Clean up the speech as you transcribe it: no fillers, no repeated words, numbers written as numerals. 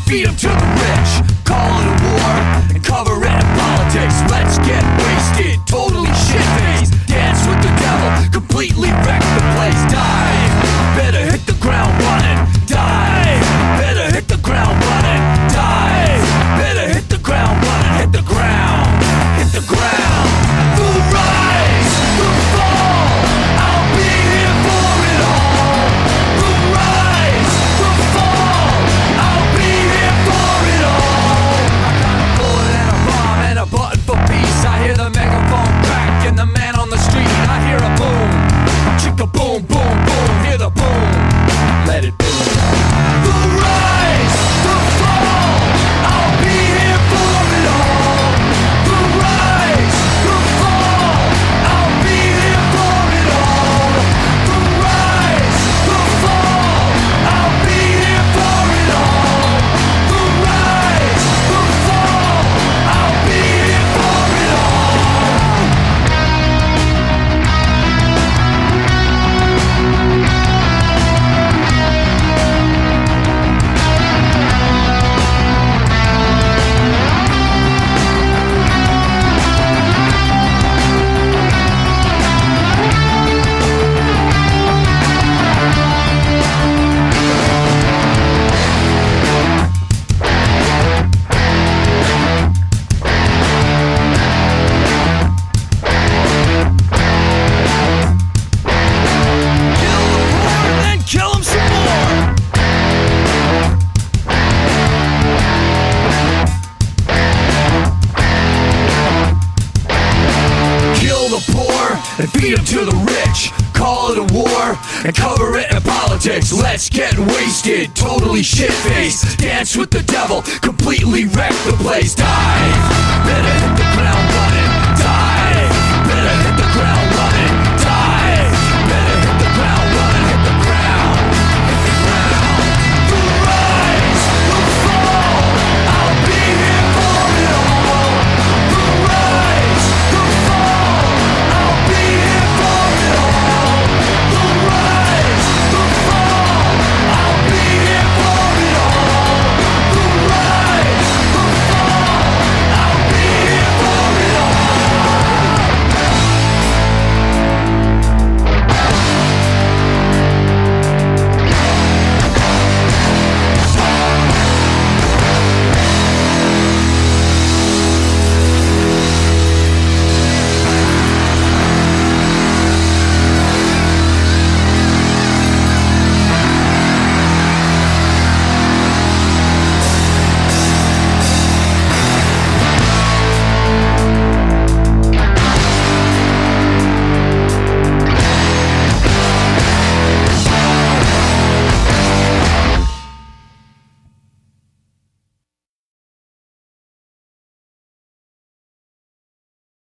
feed them to the rich. Call it a war and cover it in politics. Let's get wasted, totally shit-faced. Dance with the devil, completely wreck the place. Dive, better hit the ground running. Dive, better hit the ground running. Dive, better hit the ground running. Hit the ground, hit the ground. The rise, the fall, I'll be here for it all. The rise, the fall, I'll be here for it all. I got a bullet and a bomb and a button for peace. I hear the megaphone crack and the man on the street. I hear a boom, chicka boom, boom, boom. Hear the boom, let it boom. The rise, the fall, I'll be here for it all. The rise, the fall, I'll be here for it all. The rise, the fall, I'll be here for it all. The rise, the fall, I'll be here for it all. Kill him some more. Kill the poor and feed them to the rich. Call it a war and cover it in politics. Let's get wasted, totally shit-faced. Dance with the devil, completely wreck the place. Dive, better hit the